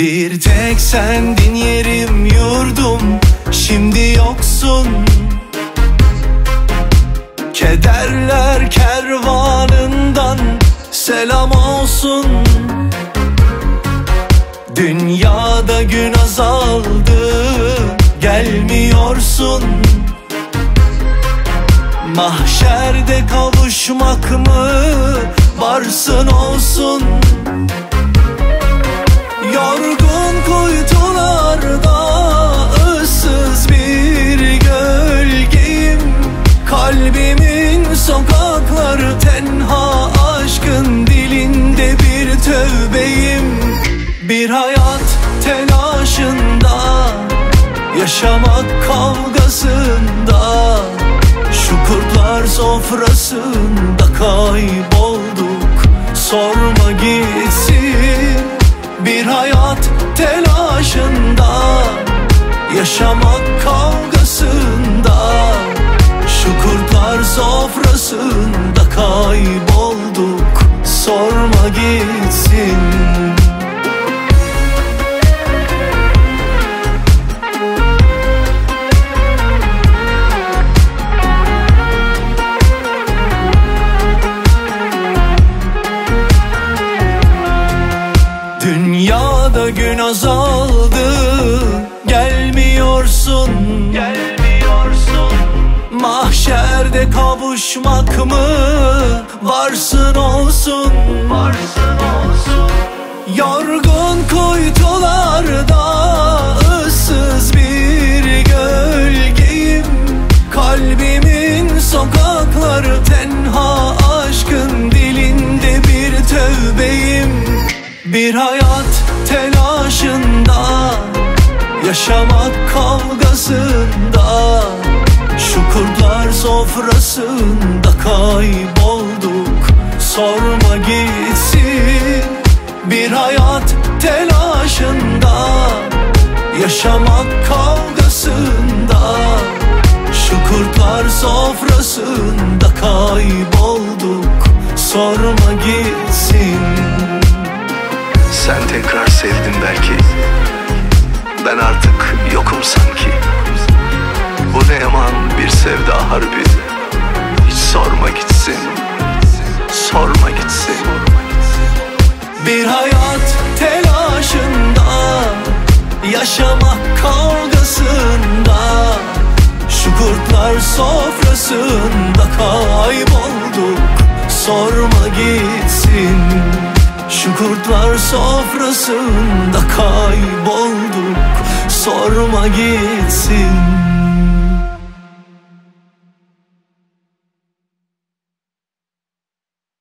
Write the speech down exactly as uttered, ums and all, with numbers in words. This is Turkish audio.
Bir tek sendin yerim yurdum, şimdi yoksun. Kederler kervanından selam olsun. Dünyada gün azaldı, gelmiyorsun. Mahşerde kavuşmak mı varsın olsun. Yorgun kuytularda ıssız bir gölgeyim. Kalbimin sokakları tenha, aşkın dilinde bir tövbeyim. Bir hayat telaşında, yaşamak kavgasında, şu kurtlar sofrasında kaybolduk, sorma gitsin. Bir hayat telaşında, yaşamak kavgasında, şu kurtlar sofrasında kaybolduk, sorma gitsin. Dünyada gün azaldı, gelmiyorsun. Gelmiyorsun. Mahşerde kavuşmak mı varsın olsun. Varsın olsun. Yorgun kuytularda ıssız bir gölgeyim. Kalbimin sokakları tenha, aşkın dilinde bir tövbeyim. Bir hayat telaşında, yaşamak kavgasında, şu kurtlar sofrasında kaybolduk, sorma gitsin. Bir hayat telaşında, yaşamak kavgasında, şu kurtlar sofrasında kaybolduk, sorma gitsin. Sen tekrar sevdin belki, ben artık yokum sanki. Bu ne yaman bir sevda harbi, hiç sorma gitsin, sorma gitsin. Bir hayat telaşında, yaşamak kavgasında, şu kurtlar sofrasında kaybolduk, sorma gitsin. Şu kurtlar sofrasında kaybolduk, sorma gitsin.